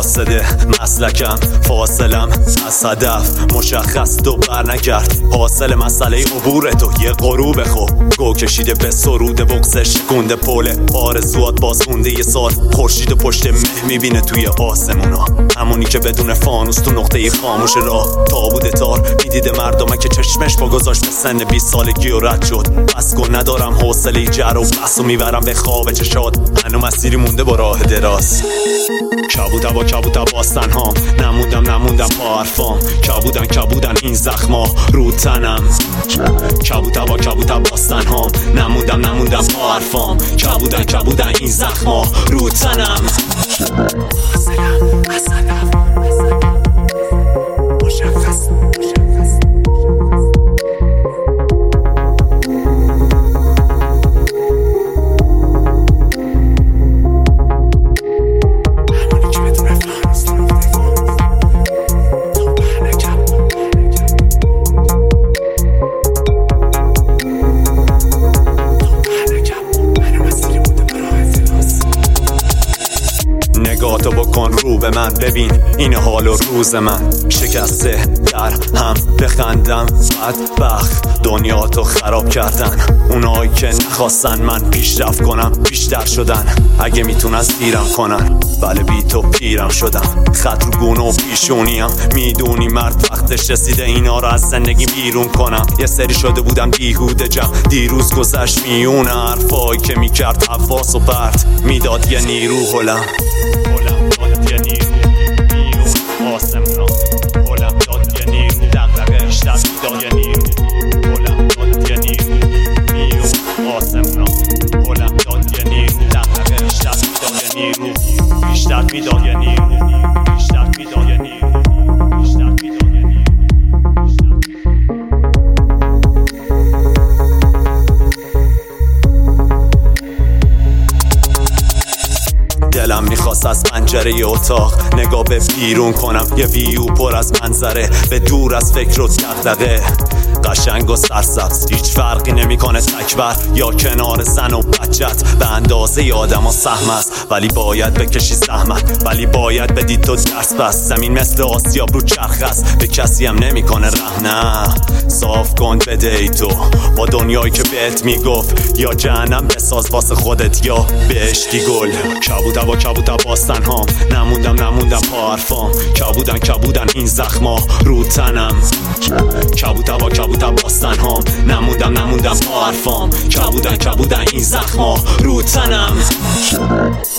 فاسده مسلکم، فاصلم از هدف مشخص تو بر نکرد. حاصل مسئله عبور تو یه غروب خوب گو کشیده به سرود بغزش شکونده پل آرزوات بازخونده یه سال. خورشید پشت مه میبینه توی آسمونا، همونی که بدون فانوس تو نقطه خاموش راه تابوت تار میدیده مردمه که چشمش با گذاشت به سن 20 سالگی و رد شد. بس کن ندارم حوصله جر و بس و میبرم به خواب چشاد. هنو مسیری مونده با راه دراز. کبوتا باستن هام نموندم با حرفام. کبودن این زخما رو تنم. کبوتا باستن هام نموندم با حرفام. کبودن این زخما رو تنم. نگاهتو بکن رو به من، ببین این حال و روز من. شکسته در هم بخندم، بدبخت دنیا تو خراب کردن. اونایی که نخواستن من پیشرفت کنم بیشتر شدن. اگه میتونن دیرم کنن، بله بی تو پیرم شدم. خط رو گونه و پیشونیم، میدونی مرد وقتش رسیده اینا رو از زندگی بیرون کنم. یه سری شده بودم بیهوده جمع، دیروز گذشت میون حرفایی که میکرد حواس و پرت. میداد یه نیرو هلم داد یه نیرو میون آسمونا. هلم داد یه نیرو دغدغه بیشتر داد یه نیرو. هلم داد یه نیرو میون آسمونا. هلم داد یه نیرو دغدغه بیشتر داد یه نیرو. بیشتر میداد یه نیرو. بیشتر میداد یه نیرو. بیشتر میداد یه نیرو. دلم میخواست از پنجره اتاق نگاه به بیرون کنم. یه ویو پر از منظره به دور از فکر و دغدغه. قشنگ و سرسبز هیچ فرقی نمیکنه تکبر یا کنار زن و بچت. به اندازه آدم ها سهم است ولی باید بکشی زحمت. ولی باید بدی تو درس بس. زمین مثل آسیاب رو چرخ است، به کسی هم نمیکنه رحم. نه صاف کن بده ای تو با دنیایی که بهت میگفت یا جهنم بساز واسه خودت یا بهشتی گل. کبوتا باستن هام نموندم با حرفام. کبودن این زخما رو تنم. کبوتا باستن هام نموندم با حرفام. کبودن این زخما رو تنم.